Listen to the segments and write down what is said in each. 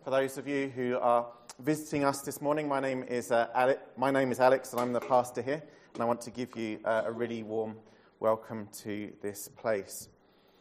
For those of you who are visiting us this morning, my name is Alex, and I'm the pastor here. And I want to give you a really warm welcome to this place.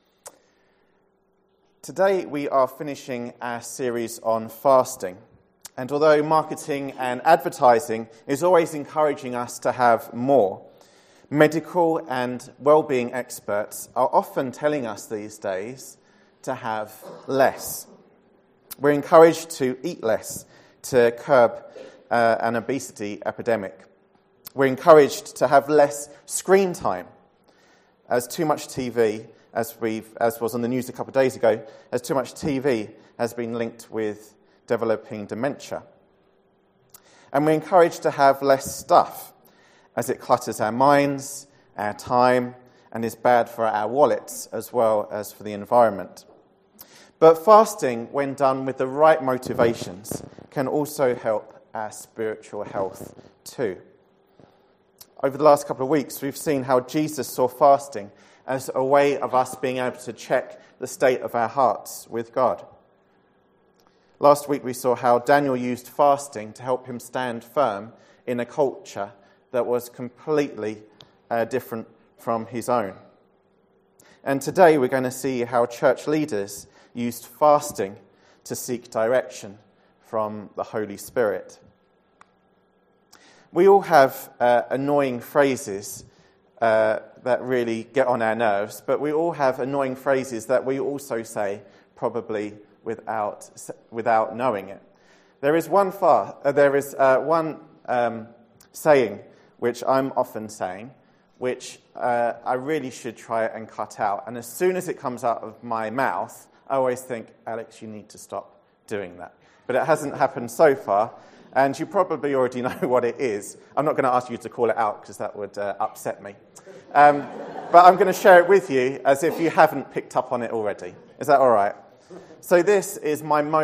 Today we are finishing our series on fasting. And although marketing and advertising is always encouraging us to have more, medical and well-being experts are often telling us these days to have less. We're encouraged to eat less to curb an obesity epidemic. We're encouraged to have less screen time, as too much TV, as was on the news a couple of days ago, as too much TV has been linked with developing dementia. And we're encouraged to have less stuff, as it clutters our minds, our time, and is bad for our wallets as well as for the environment. But fasting, when done with the right motivations, can also help our spiritual health too. Over the last couple of weeks, we've seen how Jesus saw fasting as a way of us being able to check the state of our hearts with God. Last week, we saw how Daniel used fasting to help him stand firm in a culture that was completely different from his own. And today, we're going to see how church leaders used fasting to seek direction from the Holy Spirit. We all have annoying phrases that really get on our nerves, but we all have annoying phrases that we also say probably without knowing it. There is one saying which I'm often saying, which I really should try and cut out. And as soon as it comes out of my mouth, I always think, Alex, you need to stop doing that. But it hasn't happened so far, and you probably already know what it is. I'm not going to ask you to call it out, because that would upset me. But I'm going to share it with you as if you haven't picked up on it already. Is that all right? So this is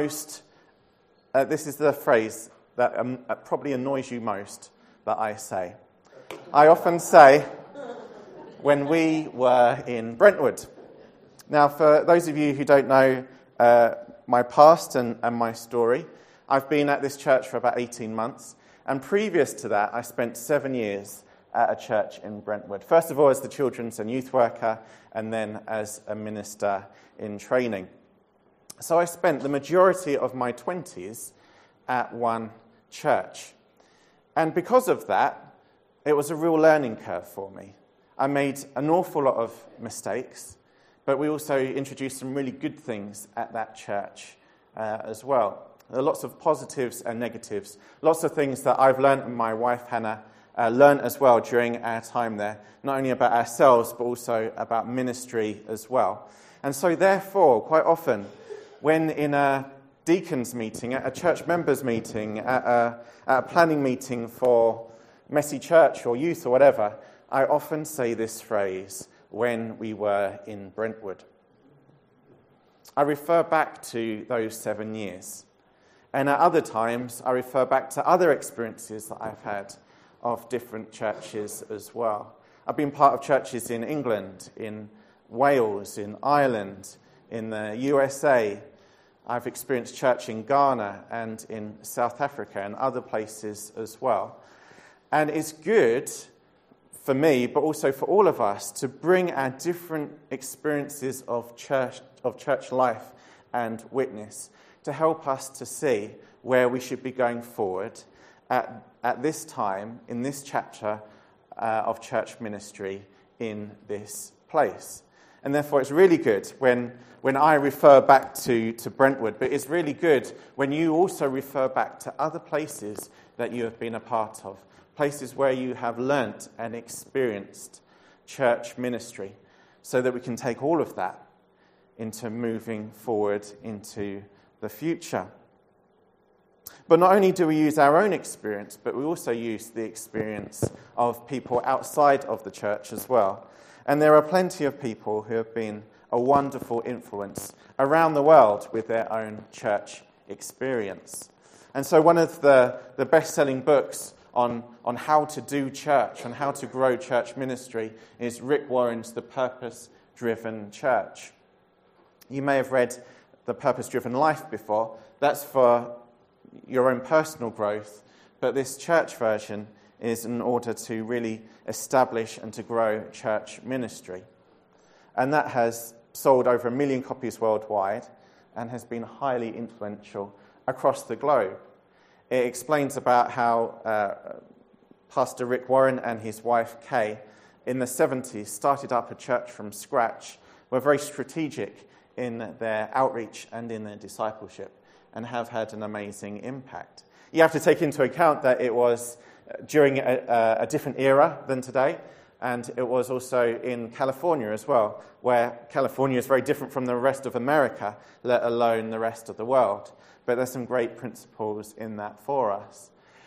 this is the phrase that probably annoys you most that I say. I often say, when we were in Brentwood. Now, for those of you who don't know my past and my story, I've been at this church for about 18 months. And previous to that, I spent 7 years at a church in Brentwood. First of all, as the children's and youth worker, and then as a minister in training. So I spent the majority of my 20s at one church. And because of that, it was a real learning curve for me. I made an awful lot of mistakes, but we also introduced some really good things at that church as well. There are lots of positives and negatives, lots of things that I've learned and my wife Hannah learned as well during our time there, not only about ourselves, but also about ministry as well. And so therefore, quite often, when in a deacons meeting, at a church members meeting, at a planning meeting for Messy Church or youth or whatever, I often say this phrase, when we were in Brentwood. I refer back to those 7 years. And at other times, I refer back to other experiences that I've had of different churches as well. I've been part of churches in England, in Wales, in Ireland, in the USA. I've experienced church in Ghana and in South Africa and other places as well. And it's good for me, but also for all of us, to bring our different experiences of church life and witness to help us to see where we should be going forward at this time, in this chapter of church ministry in this place. And therefore it's really good when I refer back to Brentwood, but it's really good when you also refer back to other places that you have been a part of, places where you have learnt and experienced church ministry, so that we can take all of that into moving forward into the future. But not only do we use our own experience, but we also use the experience of people outside of the church as well. And there are plenty of people who have been a wonderful influence around the world with their own church experience. And so one of the best-selling books on how to do church, on how to grow church ministry, is Rick Warren's The Purpose-Driven Church. You may have read the purpose-driven life before. That's for your own personal growth. But this church version is in order to really establish and to grow church ministry. And that has sold over 1 million copies worldwide and has been highly influential across the globe. It explains about how Pastor Rick Warren and his wife Kay in the 70s started up a church from scratch, were very strategic in their outreach and in their discipleship, and have had an amazing impact. You have to take into account that it was during a different era than today, and it was also in California as well, where California is very different from the rest of America, let alone the rest of the world. But there's some great principles in that for us.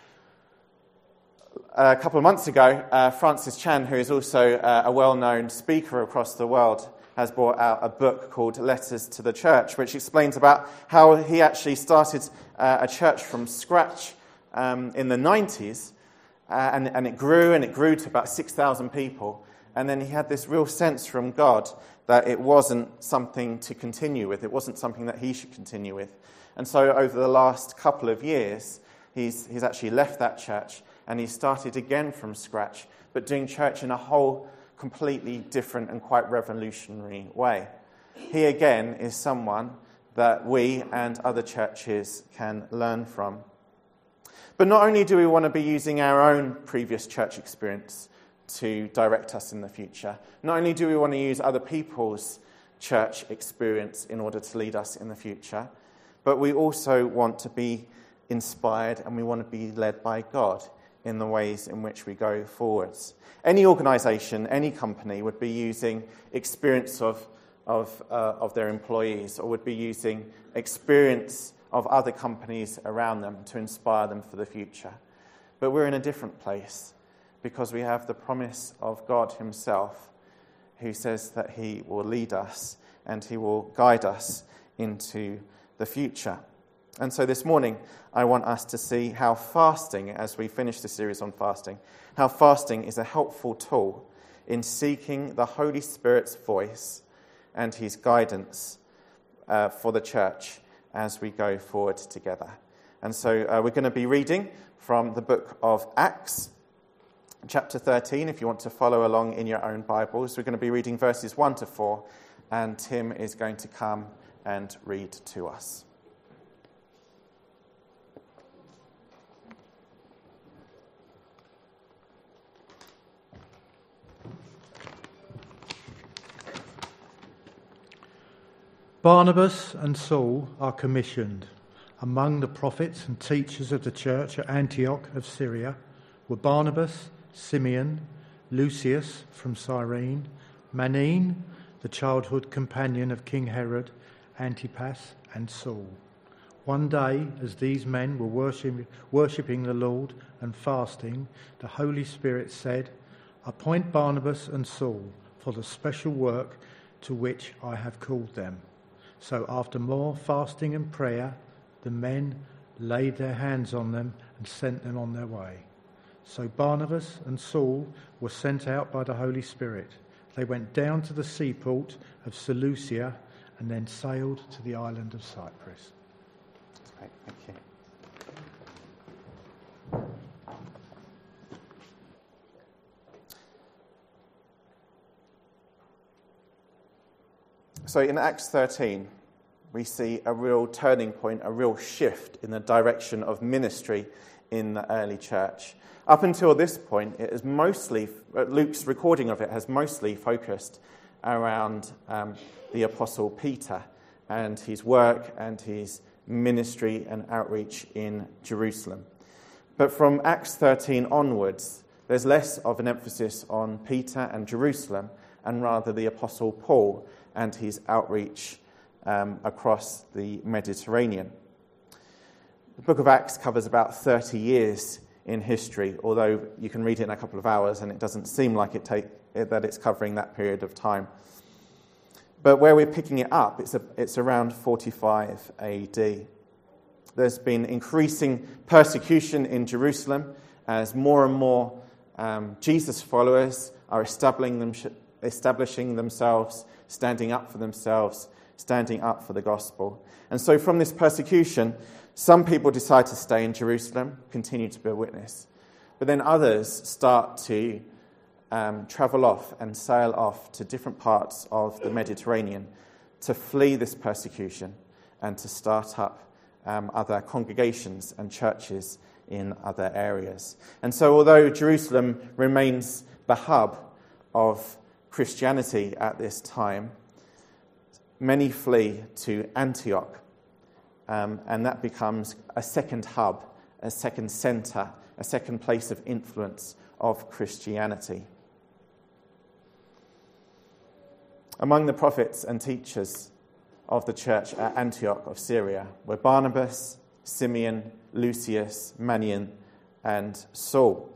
A couple of months ago, Francis Chan, who is also a well-known speaker across the world, has brought out a book called Letters to the Church, which explains about how he actually started a church from scratch in the 90s, and it grew to about 6,000 people. And then he had this real sense from God that it wasn't something to continue with. It wasn't something that he should continue with. And so over the last couple of years, he's actually left that church and he started again from scratch, but doing church in a whole completely different and quite revolutionary way. He again is someone that we and other churches can learn from. But not only do we want to be using our own previous church experience to direct us in the future, not only do we want to use other people's church experience in order to lead us in the future, but we also want to be inspired and we want to be led by God in the ways in which we go forwards. Any organisation, any company would be using experience of their employees, or would be using experience of other companies around them to inspire them for the future. But we're in a different place because we have the promise of God himself, who says that he will lead us and he will guide us into the future. And so this morning, I want us to see how fasting, as we finish the series on fasting, how fasting is a helpful tool in seeking the Holy Spirit's voice and his guidance for the church as we go forward together. And so we're going to be reading from the book of Acts, chapter 13, if you want to follow along in your own Bibles. We're going to be reading verses 1 to 4, and Tim is going to come and read to us. Barnabas and Saul are commissioned. Among the prophets and teachers of the church at Antioch of Syria were Barnabas, Simeon, Lucius from Cyrene, Manaen, the childhood companion of King Herod, Antipas, and Saul. One day, as these men were worshipping the Lord and fasting, the Holy Spirit said, "Appoint Barnabas and Saul for the special work to which I have called them." So after more fasting and prayer, the men laid their hands on them and sent them on their way. So Barnabas and Saul were sent out by the Holy Spirit. They went down to the seaport of Seleucia and then sailed to the island of Cyprus. Great, thank you. So in Acts 13, we see a real turning point, a real shift in the direction of ministry in the early church. Up until this point, it is mostly, Luke's recording of it has mostly focused around the Apostle Peter and his work and his ministry and outreach in Jerusalem. But from Acts 13 onwards, there's less of an emphasis on Peter and Jerusalem and rather the Apostle Paul and his outreach across the Mediterranean. The book of Acts covers about 30 years in history, although you can read it in a couple of hours and it doesn't seem like that it's covering that period of time. But where we're picking it up, it's around 45 AD. There's been increasing persecution in Jerusalem as more and more Jesus followers are establishing themselves, standing up for themselves standing up for the gospel. And so from this persecution, some people decide to stay in Jerusalem, continue to be a witness. But then others start to travel off and sail off to different parts of the Mediterranean to flee this persecution and to start up other congregations and churches in other areas. And so although Jerusalem remains the hub of Christianity at this time, many flee to Antioch, and that becomes a second hub, a second centre, a second place of influence of Christianity. Among the prophets and teachers of the church at Antioch of Syria were Barnabas, Simeon, Lucius, Manaen, and Saul.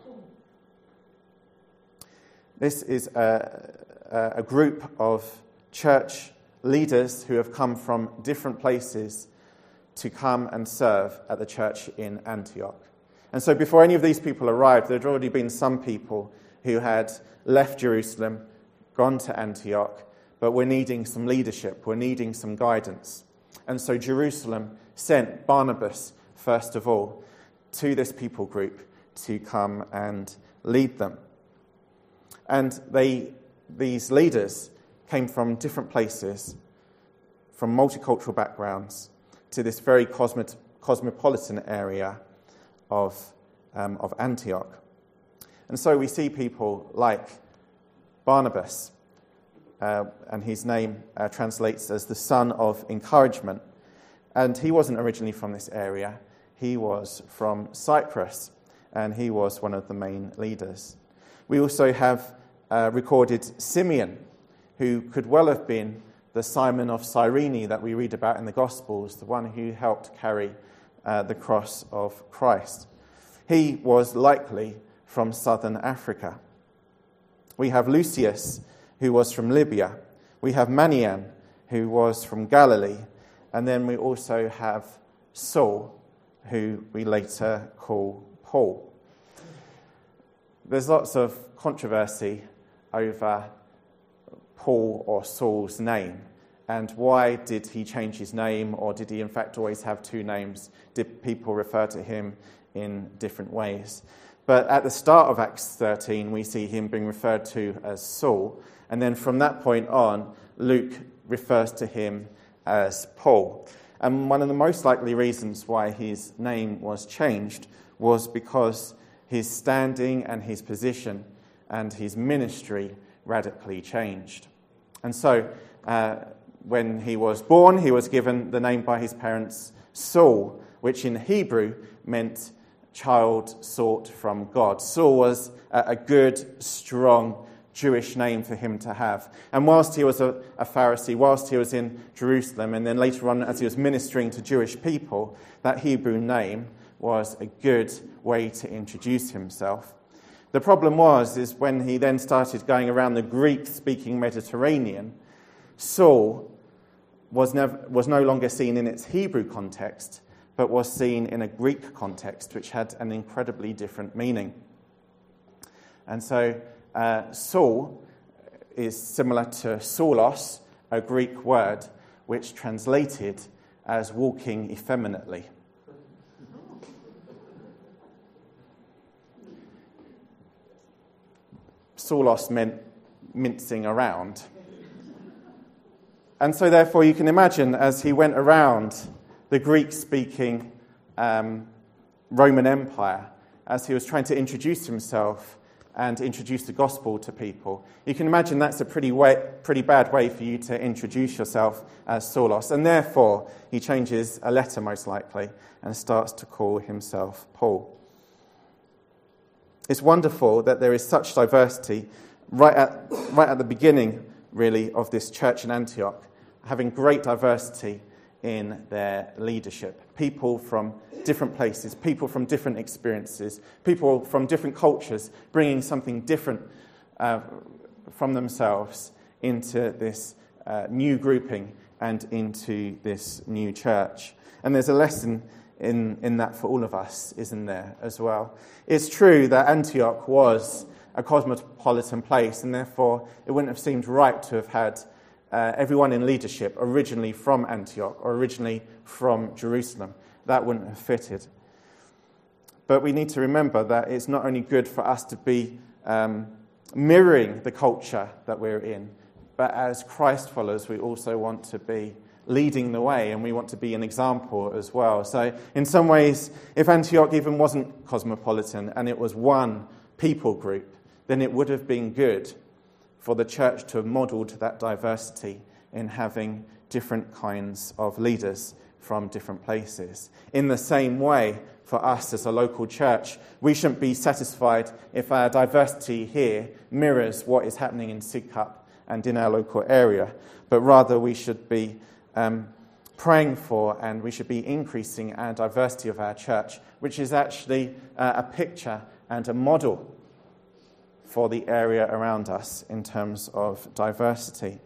This is a group of church leaders who have come from different places to come and serve at the church in Antioch. And so before any of these people arrived, there had already been some people who had left Jerusalem, gone to Antioch, but were needing some leadership, were needing some guidance. And so Jerusalem sent Barnabas, first of all, to this people group to come and lead them. And these leaders came from different places, from multicultural backgrounds, to this very cosmopolitan area of Antioch. And so we see people like Barnabas, and his name translates as the son of encouragement. And he wasn't originally from this area. He was from Cyprus, and he was one of the main leaders. We also have recorded Simeon, who could well have been the Simon of Cyrene that we read about in the Gospels, the one who helped carry the cross of Christ. He was likely from southern Africa. We have Lucius, who was from Libya. We have Manaen, who was from Galilee. And then we also have Saul, who we later call Paul. There's lots of controversy over Paul or Saul's name, and why did he change his name, or did he in fact always have two names? Did people refer to him in different ways? But at the start of Acts 13, we see him being referred to as Saul, and then from that point on, Luke refers to him as Paul. And one of the most likely reasons why his name was changed was because his standing and his position and his ministry radically changed. And so when he was born, he was given the name by his parents Saul, which in Hebrew meant child sought from God. Saul was a good, strong Jewish name for him to have. And whilst he was a Pharisee, whilst he was in Jerusalem, and then later on as he was ministering to Jewish people, that Hebrew name was a good way to introduce himself. The problem is when he then started going around the Greek-speaking Mediterranean, Saul was no longer seen in its Hebrew context, but was seen in a Greek context, which had an incredibly different meaning. And so Saul is similar to Saulos, a Greek word, which translated as walking effeminately. Saulos meant mincing around. And so therefore you can imagine as he went around the Greek-speaking Roman Empire, as he was trying to introduce himself and introduce the gospel to people, you can imagine that's a pretty bad way for you to introduce yourself as Saulos. And therefore he changes a letter most likely and starts to call himself Paul. It's wonderful that there is such diversity right at the beginning, really, of this church in Antioch, having great diversity in their leadership. People from different places, people from different experiences, people from different cultures, bringing something different from themselves into this new grouping and into this new church. And there's a lesson in that for all of us, isn't there, as well? It's true that Antioch was a cosmopolitan place, and therefore it wouldn't have seemed right to have had everyone in leadership originally from Antioch or originally from Jerusalem. That wouldn't have fitted. But we need to remember that it's not only good for us to be mirroring the culture that we're in, but as Christ followers, we also want to be leading the way, and we want to be an example as well. So in some ways, if Antioch even wasn't cosmopolitan and it was one people group, then it would have been good for the church to have modelled that diversity in having different kinds of leaders from different places. In the same way, for us as a local church, we shouldn't be satisfied if our diversity here mirrors what is happening in Sidcup and in our local area, but rather we should be praying for, and we should be increasing our diversity of our church, which is actually a picture and a model for the area around us in terms of diversity.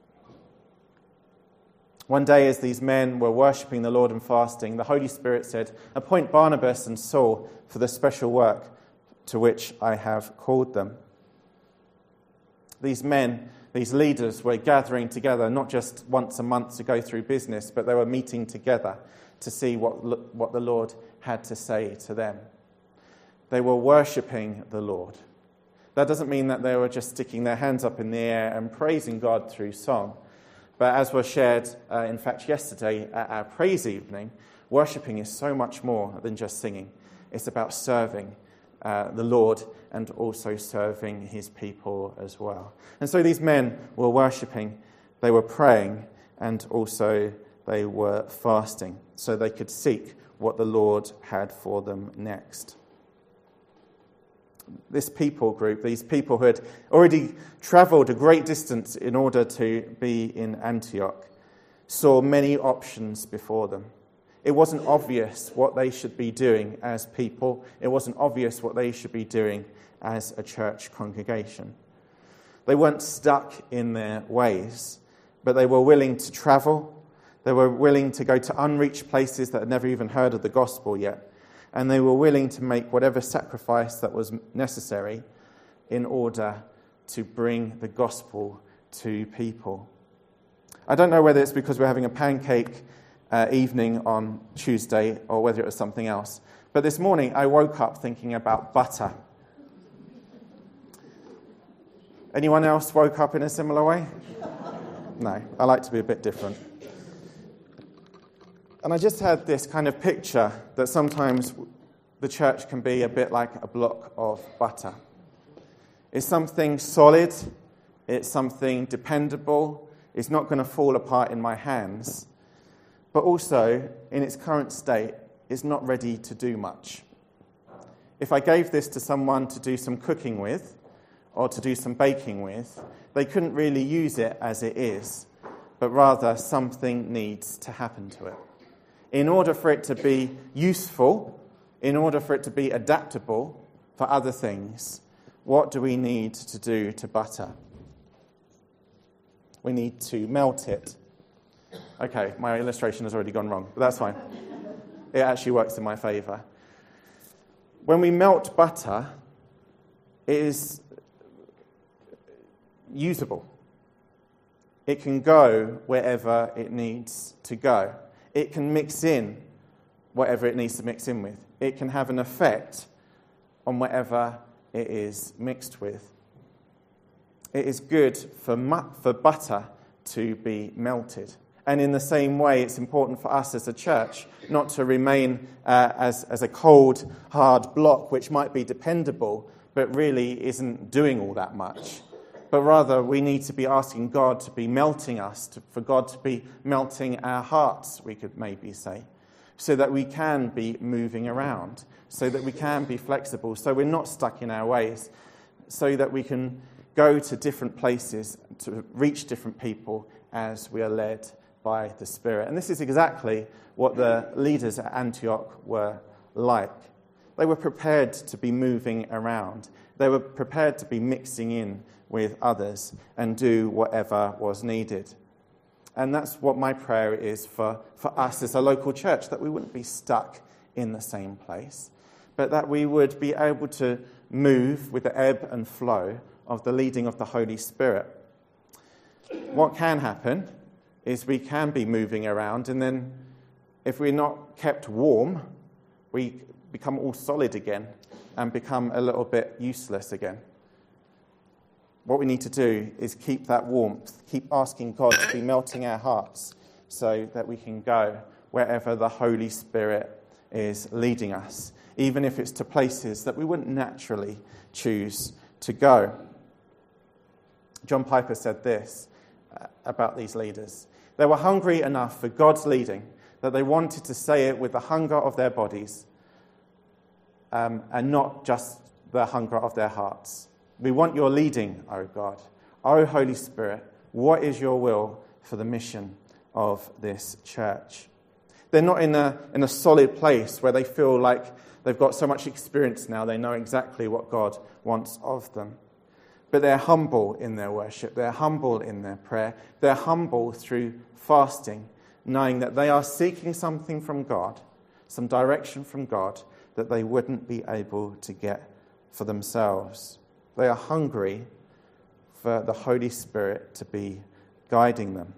One day, as these men were worshipping the Lord and fasting, the Holy Spirit said, "Appoint Barnabas and Saul for the special work to which I have called them." These men, these leaders, were gathering together not just once a month to go through business, but they were meeting together to see what the Lord had to say to them. They were worshipping the Lord. That doesn't mean that they were just sticking their hands up in the air and praising God through song. But as was shared, in fact, yesterday at our praise evening, worshipping is so much more than just singing. It's about serving the Lord and also serving his people as well. And so these men were worshipping, they were praying, and also they were fasting so they could seek what the Lord had for them next. This people group, these people who had already travelled a great distance in order to be in Antioch, saw many options before them. It wasn't obvious what they should be doing as people. It wasn't obvious what they should be doing as a church congregation. They weren't stuck in their ways, but they were willing to travel. They were willing to go to unreached places that had never even heard of the gospel yet. And they were willing to make whatever sacrifice that was necessary in order to bring the gospel to people. I don't know whether it's because we're having a pancake evening on Tuesday or whether it was something else, but this morning I woke up thinking about butter. Anyone else woke up in a similar way? No, I like to be a bit different. And I just had this kind of picture that sometimes the church can be a bit like a block of butter. It's something solid, it's something dependable, it's not going to fall apart in my hands, but also, in its current state, it's not ready to do much. If I gave this to someone to do some cooking with, or to do some baking with, they couldn't really use it as it is, but rather something needs to happen to it. In order for it to be useful, in order for it to be adaptable for other things, what do we need to do to butter? We need to melt it. Okay, my illustration has already gone wrong, but that's fine. It actually works in my favour. When we melt butter, it is usable. It can go wherever it needs to go. It can mix in whatever it needs to mix in with. It can have an effect on whatever it is mixed with. It is good for butter to be melted. And in the same way, it's important for us as a church not to remain as a cold, hard block which might be dependable, but really isn't doing all that much. But rather, we need to be asking God to be melting us, for God to be melting our hearts, we could maybe say, so that we can be moving around, so that we can be flexible, so we're not stuck in our ways, so that we can go to different places to reach different people as we are led by the Spirit. And this is exactly what the leaders at Antioch were like. They were prepared to be moving around. They were prepared to be mixing in with others and do whatever was needed. And that's what my prayer is for us as a local church, that we wouldn't be stuck in the same place, but that we would be able to move with the ebb and flow of the leading of the Holy Spirit. What can happen is we can be moving around, and then if we're not kept warm, we become all solid again and become a little bit useless again. What we need to do is keep that warmth, keep asking God to be melting our hearts so that we can go wherever the Holy Spirit is leading us, even if it's to places that we wouldn't naturally choose to go. John Piper said this about these leaders. They were hungry enough for God's leading that they wanted to say it with the hunger of their bodies and not just the hunger of their hearts. We want your leading, O God. O Holy Spirit, what is your will for the mission of this church? They're not in a solid place where they feel like they've got so much experience now, they know exactly what God wants of them. But they're humble in their worship, they're humble in their prayer, they're humble through fasting, knowing that they are seeking something from God, some direction from God that they wouldn't be able to get for themselves. They are hungry for the Holy Spirit to be guiding them.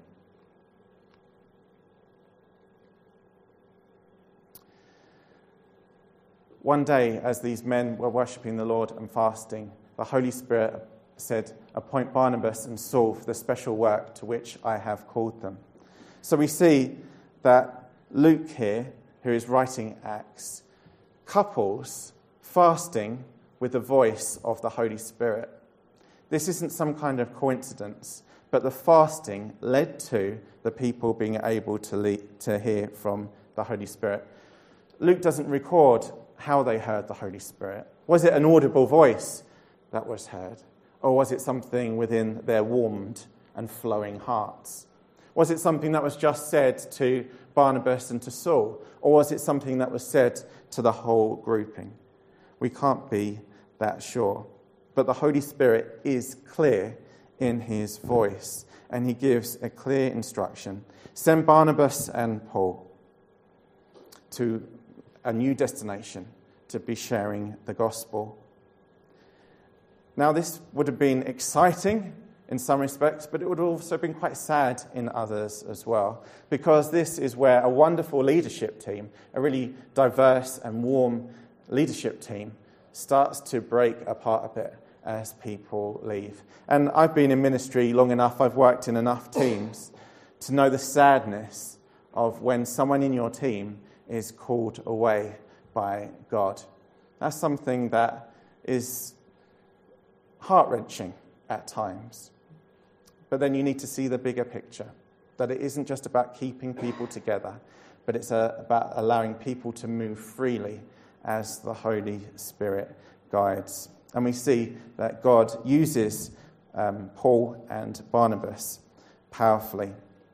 One day, as these men were worshipping the Lord and fasting, the Holy Spirit said, "Appoint Barnabas and Saul for the special work to which I have called them." So we see that Luke here, who is writing Acts, couples fasting with the voice of the Holy Spirit. This isn't some kind of coincidence, but the fasting led to the people being able to hear from the Holy Spirit. Luke doesn't record how they heard the Holy Spirit. Was it an audible voice that was heard? Or was it something within their warmed and flowing hearts? Was it something that was just said to Barnabas and to Saul? Or was it something that was said to the whole grouping? We can't be that sure. But the Holy Spirit is clear in his voice, and he gives a clear instruction. Send Barnabas and Paul to a new destination to be sharing the gospel. Now, this would have been exciting in some respects, but it would have also been quite sad in others as well, because this is where a wonderful leadership team, a really diverse and warm leadership team, starts to break apart a bit as people leave. And I've been in ministry long enough, I've worked in enough teams to know the sadness of when someone in your team is called away by God. That's something that is heart-wrenching at times. But then you need to see the bigger picture, that it isn't just about keeping people together, but it's about allowing people to move freely as the Holy Spirit guides. And we see that God uses Paul and Barnabas powerfully.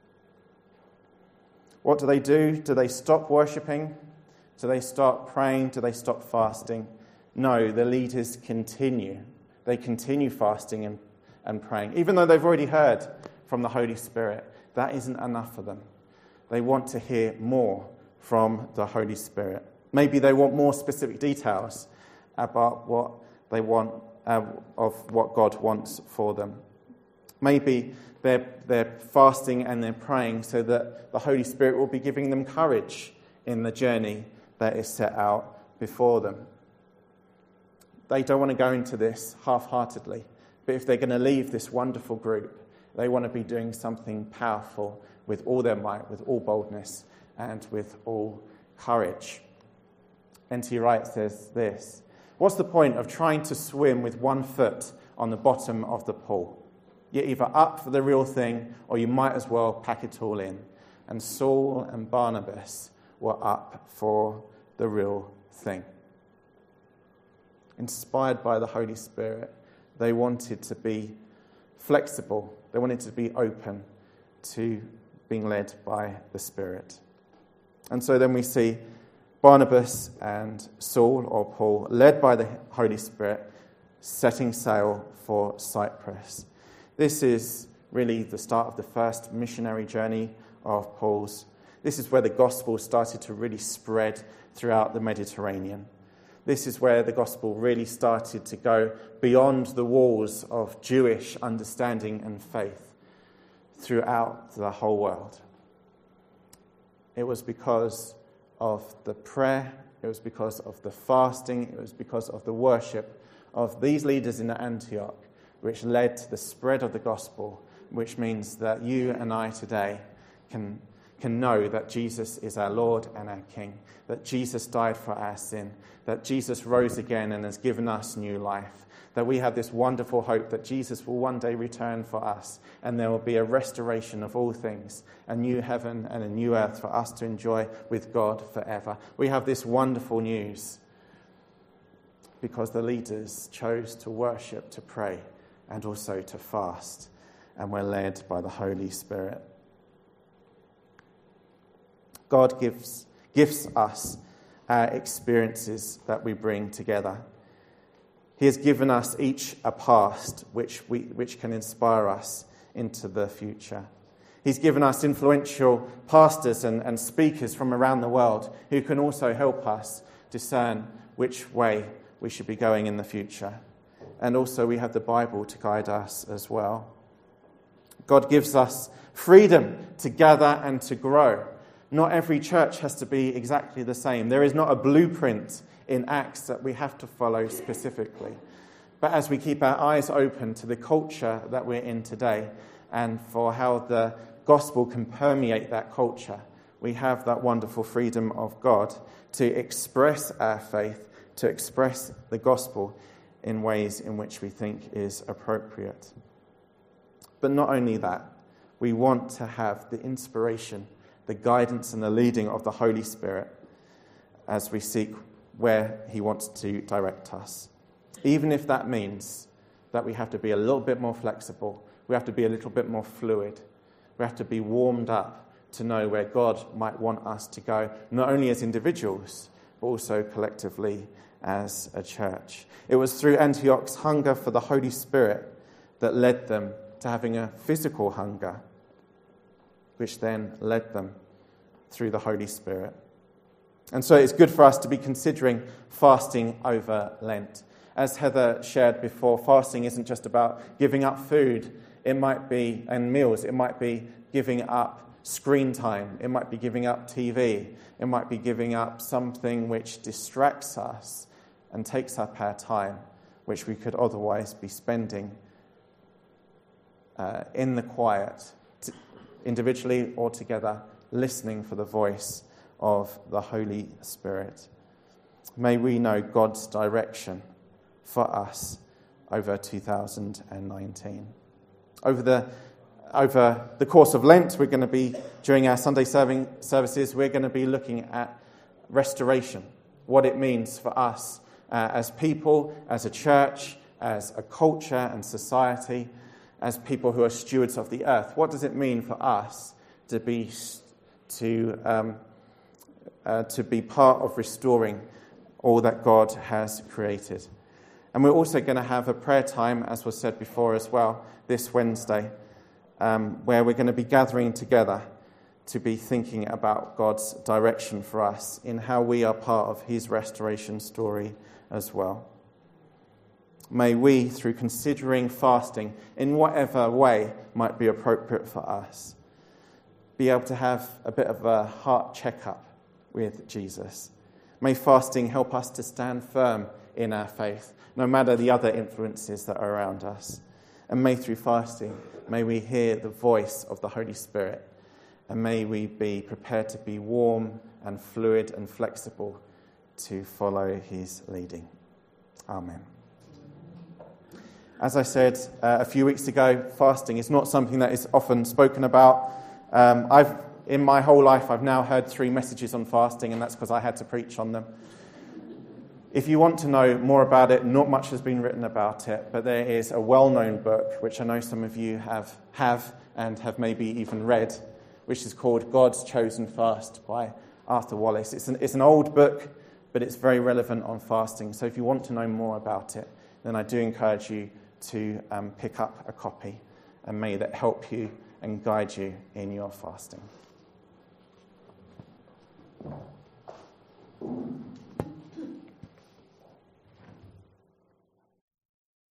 What do? Do they stop worshipping? Do they stop praying? Do they stop fasting? No, the leaders continue. They continue fasting and praying. Even though they've already heard from the Holy Spirit, that isn't enough for them. They want to hear more from the Holy Spirit. Maybe they want more specific details about what they want, of what God wants for them. Maybe they're fasting and they're praying so that the Holy Spirit will be giving them courage in the journey that is set out before them. They don't want to go into this half-heartedly, but if they're going to leave this wonderful group, they want to be doing something powerful with all their might, with all boldness, and with all courage. N.T. Wright says this: "What's the point of trying to swim with one foot on the bottom of the pool? You're either up for the real thing, or you might as well pack it all in." And Saul and Barnabas were up for the real thing. Inspired by the Holy Spirit, they wanted to be flexible. They wanted to be open to being led by the Spirit. And so then we see Barnabas and Saul, or Paul, led by the Holy Spirit, setting sail for Cyprus. This is really the start of the first missionary journey of Paul's. This is where the gospel started to really spread throughout the Mediterranean. This is where the gospel really started to go beyond the walls of Jewish understanding and faith. throughout the whole world. It was because of the prayer, it was because of the fasting, it was because of the worship of these leaders in Antioch, which led to the spread of the gospel, which means that you and I today can know that Jesus is our Lord and our King, that Jesus died for our sin, that Jesus rose again and has given us new life, that we have this wonderful hope that Jesus will one day return for us and there will be a restoration of all things, a new heaven and a new earth for us to enjoy with God forever. We have this wonderful news because the leaders chose to worship, to pray, and also to fast, and were led by the Holy Spirit. God gives us our experiences that we bring together. He has given us each a past which can inspire us into the future. He's given us influential pastors and speakers from around the world who can also help us discern which way we should be going in the future. And also we have the Bible to guide us as well. God gives us freedom to gather and to grow. Not every church has to be exactly the same. There is not a blueprint in Acts that we have to follow specifically. But as we keep our eyes open to the culture that we're in today and for how the gospel can permeate that culture, we have that wonderful freedom of God to express our faith, to express the gospel in ways in which we think is appropriate. But not only that, we want to have the inspiration, the guidance and the leading of the Holy Spirit as we seek where he wants to direct us. Even if that means that we have to be a little bit more flexible, we have to be a little bit more fluid, we have to be warmed up to know where God might want us to go, not only as individuals, but also collectively as a church. It was through Antioch's hunger for the Holy Spirit that led them to having a physical hunger, which then led them through the Holy Spirit. And so it's good for us to be considering fasting over Lent. As Heather shared before, fasting isn't just about giving up food. It might be, and meals, it might be giving up screen time. It might be giving up TV. It might be giving up something which distracts us and takes up our time, which we could otherwise be spending in the quiet, individually or together, listening for the voice of the Holy Spirit. May we know God's direction for us over 2019. Over the course of Lent, we're going to be, during our Sunday services, we're going to be looking at restoration, what it means for us as people, as a church, as a culture and society, as people who are stewards of the earth. What does it mean for us to be part of restoring all that God has created? And we're also going to have a prayer time, as was said before as well, this Wednesday, where we're going to be gathering together to be thinking about God's direction for us in how we are part of his restoration story as well. May we, through considering fasting in whatever way might be appropriate for us, be able to have a bit of a heart checkup with Jesus. May fasting help us to stand firm in our faith, no matter the other influences that are around us. And may through fasting, may we hear the voice of the Holy Spirit, and may we be prepared to be warm and fluid and flexible to follow his leading. Amen. As I said a few weeks ago, fasting is not something that is often spoken about. In my whole life, I've now heard 3 messages on fasting, and that's because I had to preach on them. If you want to know more about it, not much has been written about it, but there is a well-known book, which I know some of you have and have maybe even read, which is called God's Chosen Fast by Arthur Wallis. It's an old book, but it's very relevant on fasting. So if you want to know more about it, then I do encourage you to pick up a copy, and may that help you and guide you in your fasting.